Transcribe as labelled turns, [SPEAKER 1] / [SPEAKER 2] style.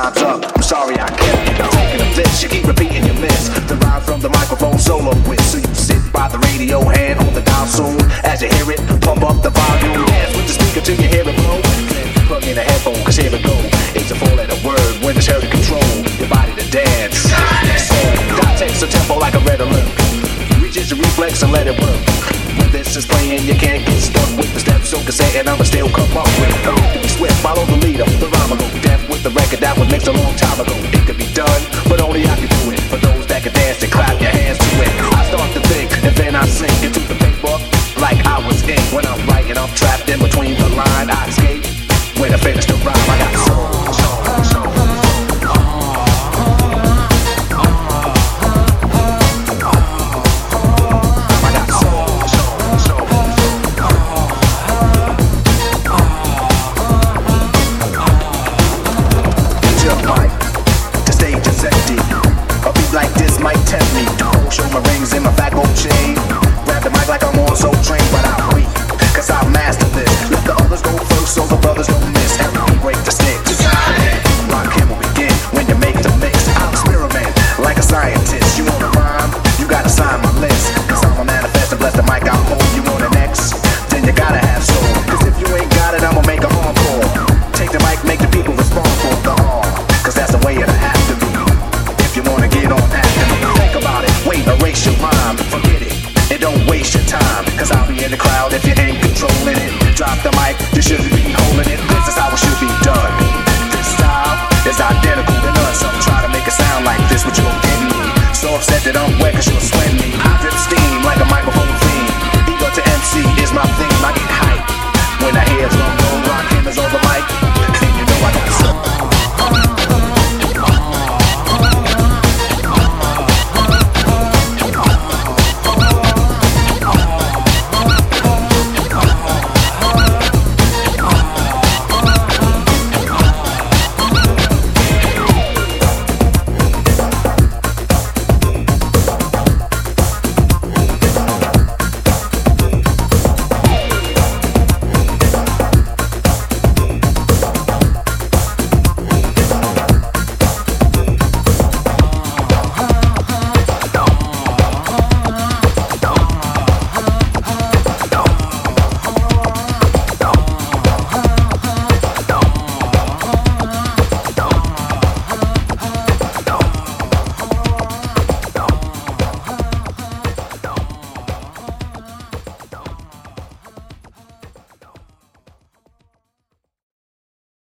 [SPEAKER 1] time's up. I'm sorry I kept you. I'm taking a this. You keep repeating your miss. The rhyme from the microphone solo with. So you sit by the radio, hand on the dial soon. As you hear it, pump up the volume. Dance with the speaker till you hear it blow. Then plug in a headphone, cause here it go. It's a four-letter word when it's heard to control your body to dance. So, dot takes a tempo like a red alert. Reaches your reflex and let it work. When this is playing, you can't get stuck with the steps. So cassette and I'ma still come up with it. To be swift, follow the leader. The rhyme will go deaf with the record that was mixed a long time ago. It could be done, but only I can do it. For those that can dance and clap your hands to it. I start to think and then I sink into the paper like I was in. When I'm writing, I'm trapped in between